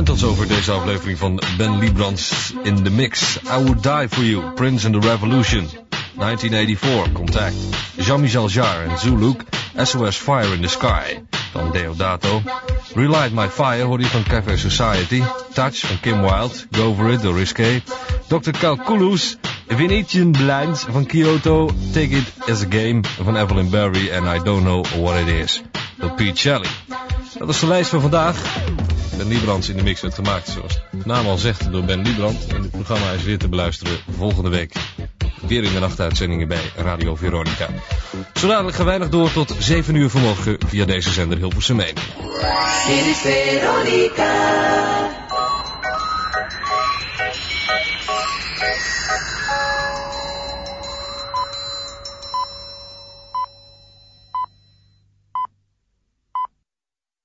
En tot zover deze aflevering van Ben Liebrands in the Mix. I Would Die For You, Prince and the Revolution. 1984, Contact. Jean-Michel Jarre en Zuluk, SOS Fire in the Sky. Dan Deodato. Relight My Fire hoor je van Cafe Society. Touch van Kim Wilde, Go For It door Risqué. Dr. Calculus, Venetian Blinds van Kyoto. Take It As A Game van Evelyn Barry en I Don't Know What It Is door Pete Shelley. Dat is de lijst van vandaag. Ben Liebrands in de Mix werd gemaakt, zoals de naam al zegt, door Ben Liebrand. En dit programma is weer te beluisteren volgende week. Weer in de nachtuitzendingen bij Radio Veronica. Zo dadelijk gaan wij nog door tot 7 uur vanmorgen via deze zender Hilversum 1. Dit is Veronica.